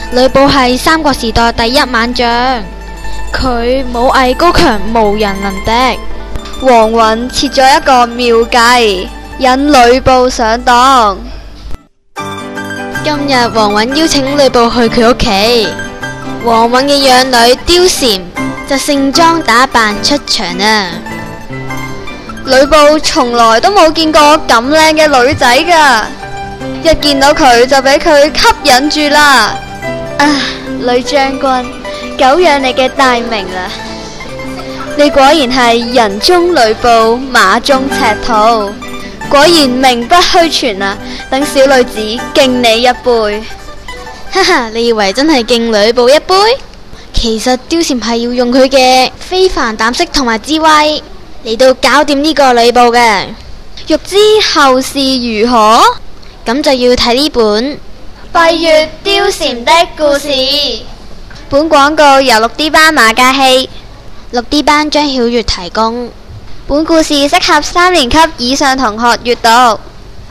呂布係三國時代第一猛將，佢武藝高強，無人能敵。 黃允設咗一個妙計，引呂布上當。 今日黃允邀請呂布去佢屋企，黃允嘅養女貂蟬就盛裝打扮出場啦。 呂布從來都冇見過咁靚嘅女仔噶，一見到佢就俾佢吸引住啦。呂將軍，久仰你嘅大名啦！你果然係人中呂布，馬中赤兔，果然名不虛傳啊！等小女子敬你一杯。 哈哈，你以為真係敬呂布一杯？其實貂蟬係要用佢嘅非凡膽識同埋智慧嚟到搞掂呢個呂布嘅。 欲知後事如何， 咁就要睇呢本閉月貂蟬的故事。本廣告由6D 班馬嘉熙、 6D 班張曉月提供。 本故事適合3年級以上同學閱讀。